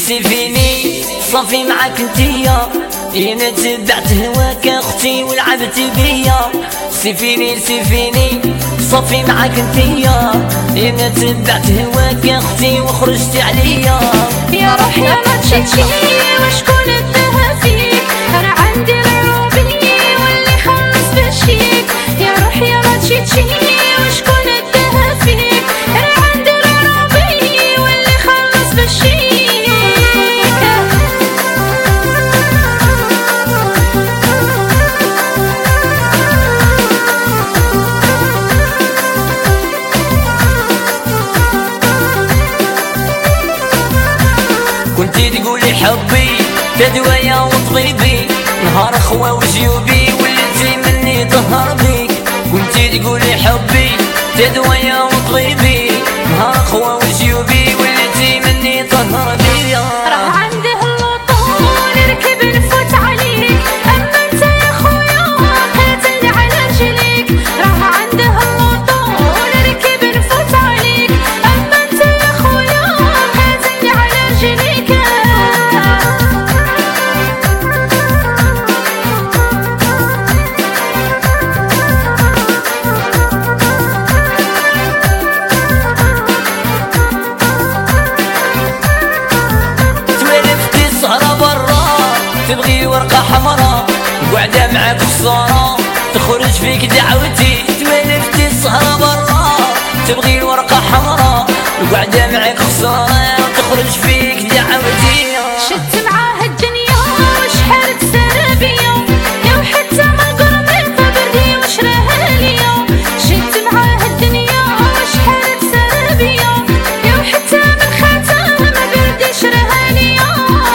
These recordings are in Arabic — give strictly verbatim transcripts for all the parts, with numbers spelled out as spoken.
سيفيني صافي معاك انتيا، انا تبعت هواك اختي ولعبت بيا. سيفيني سيفيني صافي معاك انتيا، انا تبعت هواك اختي وخرجت عليا. يا روحي ما تشتي وشكون اداها فيك، انا عندي العروبي واللي خلص بشيك. يا روحي ما تشتي وشكون اداها فيك، انا عندي العروبي واللي خلص بشيك. كنتي تقولي حبي تدوايا وطبيبي، نهار خوا وجيوبي وليتي مني ظهر بيك. كنتي تقولي حبي تدوايا وطبيبي، نهار خوا وجيوبي وليتي مني ظهر بيا. راه عنده اللطون نركب نفوت عليك، اما انت يا خويا قاتلني على رجليك. راه عنده اللطون نركب نفوت عليك، اما انت يا خويا قاتلني على رجليك. تبغي ورقة حمراء وقعدة معاك خسارة، تخرج فيك دعوتي. توالفتي السهرة برا، تبغي الورقة حمراء وقعدة معاك خسارة، تخرج فيك دعوتي. شت معاه الدنيا وشحال تسالى بيا، يا وحتى ما قربت بردي وشراها ليا. شت معاه الدنيا وشحال تسالى بيا، يا وحتى من خاتم ما بردي شراها ليا.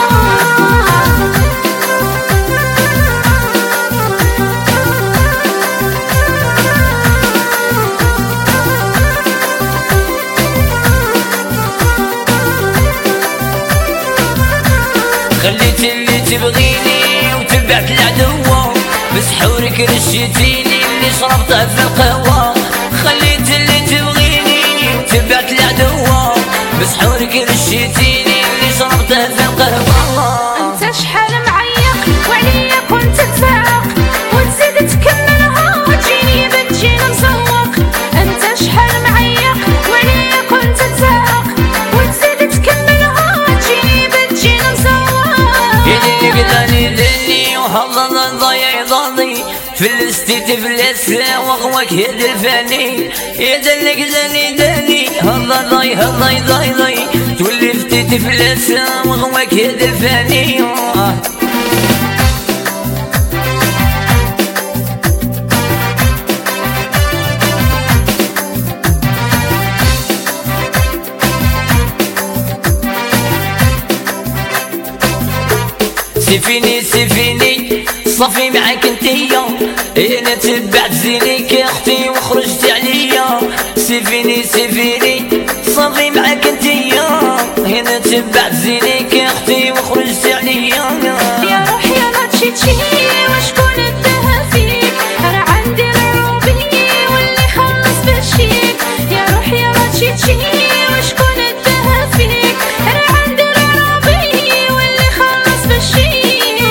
خليت اللي تبغيني وتبعت العدوة، بسحورك رشيتيني اللي شربته في القهوة. خليت اللي تبغيني وتبعت العدوة، بسحورك رشيتيني اللي شربته في القهوة. انت شحال معيق وعليا كنت تساق، وتزيد تكملها وتجيني بتجينا مسوق. انت شحال معيق وعليا كنت تساق، وتزيد تكملها وتجيني بتجينا مسوق. يديك داني داني وهضل ضايع ضاضي، فلستي تفلس وغواك يد الفاني. يدلك داني داني هضل ضاي هضاي ضاي ضاي، تولفتي تفلس وغواك يد الفاني. سيفيني سيفيني صافي معاك انتيا، انا تبعت زينيك يا اختي وخرجت عليا. سيفيني سيفيني صافي معاك انتيا، انا تبعت زينيك يا اختي وخرجت عليا. يا روحي ما تشتي وشكون اداها فيك، انا عندي العروبي واللي خلص بشيك. يا روحي ما تشتي وشكون اداها فيك، انا عندي العروبي واللي خلص بشيك.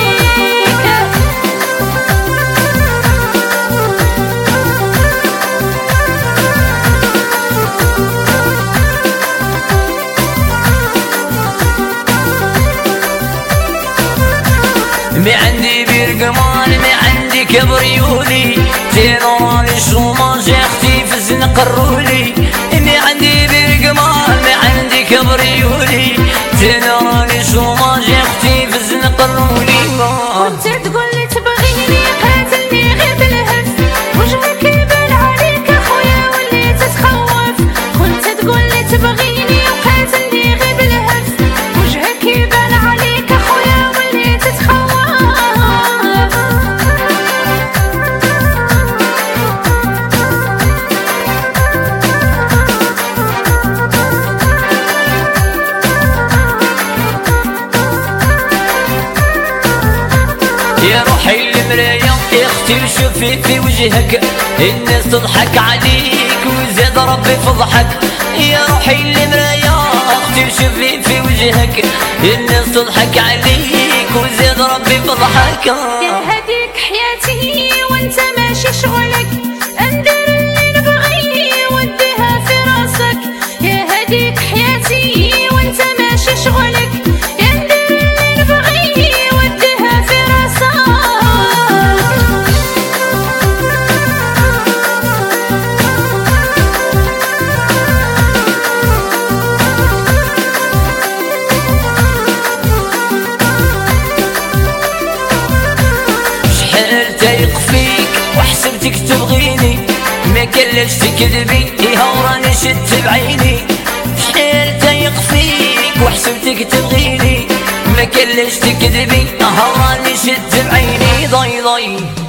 ما عندي برقمان ما عندي كبريولي، تيراني شوماج اختي في الزنق الرولي. ما عندي برقمان ما عندي كبريولي، تيراني شوماج اختي في الزنق الرولي. كنت تقولي تبغيني قاتلني غير بالهف، وجهك يبان عليك اخويا واللي تتخوف. كنت تقولي تبغيني وقاتلني غير بالهف، وجهك يبان عليك اخويا واللي تتخوف. يا روحي المراية يا اختي وشوفي في وجهك، الناس تضحك عليك وزاد ربي فضحك. يا روحي المراية اختي وشوفي في وجهك الناس تضحك عليك وزيد ربي بضحك. يا هديك حياتي وانت ماشي شغلك، اندر اللي نبغيه وديها في راسك. يا هديك حياتي وانت ماشي شغلك، اندر اللي نبغيه وديها في راسك. شحال تايق فيك وحسبتك تبغيني، ما كلفش تكذبي ايها وراني شدت بعيني. شحال تايق فيك وحسبتك تبغيني، ما كلفش تكذبي ايها وراني شدت بعيني. ضي ضي